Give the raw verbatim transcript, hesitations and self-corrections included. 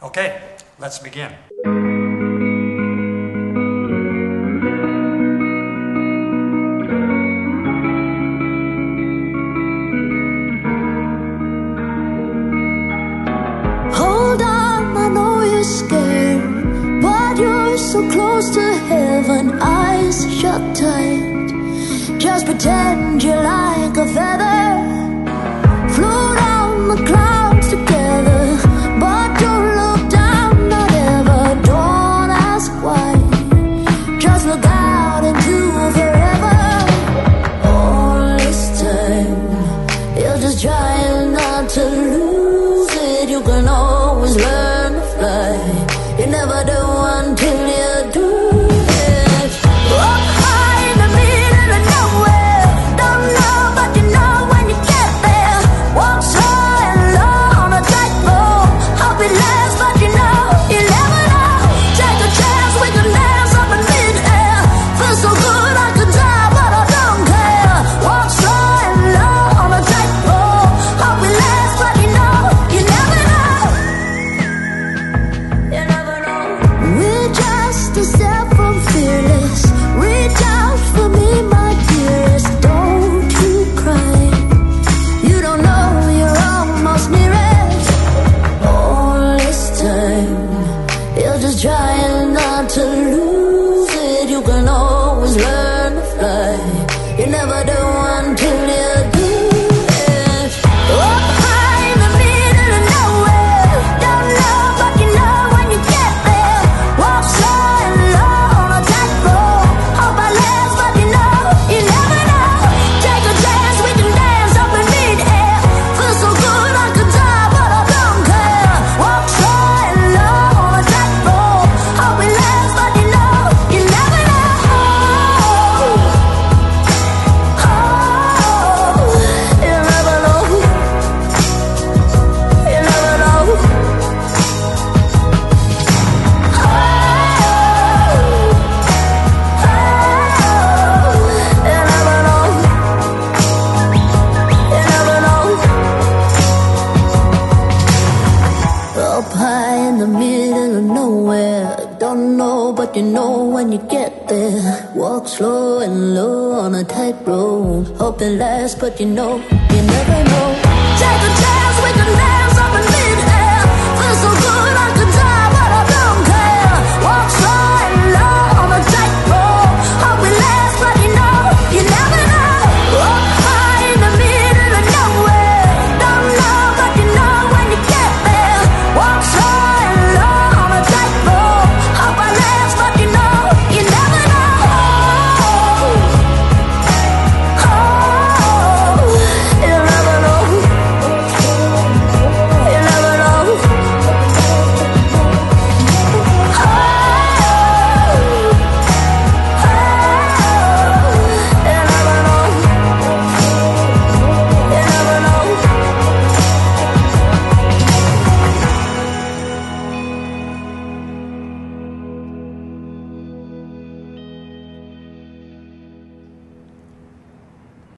Okay, let's begin. Hold on, I know you're scared, but you're so close to heaven. Eyes shut tight, just pretend you're like a feather. Float on the clouds together, but don't look down, not ever. Don't ask why, just look out into forever. All this time, you're just trying not to lose it. You can always learn to fly, you never do until you do it. Up high in the middle of nowhere, don't know but you know when you get there. Walk slow and low on a tightrope, hope it lasts but you know, you never know. Take a chance, we can dance up in mid-air. Feel so good I could die but I don't care. Walk slow and low on a tightrope, hope it lasts but you know, you never know. You never know. We're just a step from fearless. Reach out for me, my dearest. Don't you cry, you don't know you're almost near it. All this time, you're just trying not to lose it. You can always learn to fly, you never do until you do it. Up high in the middle of nowhere, don't know but you know when you get there. Walk slow and low on a tightrope, hope I last but you know, you never know. Take a chance, we can dance up in mid-air. Feel so good I could die but I don't care. Walk slow and low on a tightrope, hope it lasts but you know, you never know. Oh, you never know. You never know. Oh, you never know. You never know. Up high in the middle of nowhere, don't know but you know when you get there. Walk slow and low on a tightrope, hope it lasts but you know, you never know. Take a chance, we can dance